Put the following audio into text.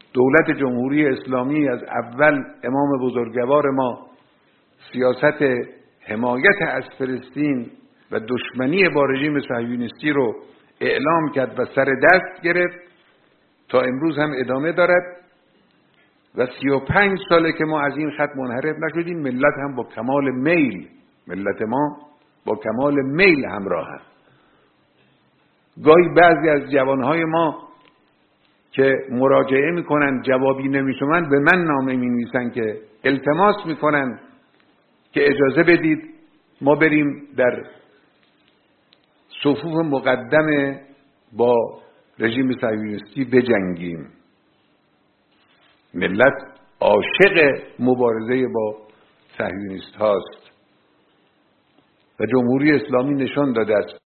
دولت جمهوری اسلامی از اول امام بزرگوار ما سیاست حمایت از فلسطین و دشمنی با رژیم صهیونیستی رو اعلام کرد و سر دست گرفت تا امروز هم ادامه دارد و 35 ساله که ما از این خط منحرف نشدیم. ملت هم با کمال میل، ملت ما با کمال میل همراه هست. گاهی بعضی از جوانهای ما که مراجعه میکنن جوابی نمیشوند به من نامه مینویسن که التماس میکنن که اجازه بدید ما بریم در صفوف مقدم با رژیم صهیونیستی بجنگیم. ملت عاشق مبارزه با صهیونیست هاست و جمهوری اسلامی نشان داده است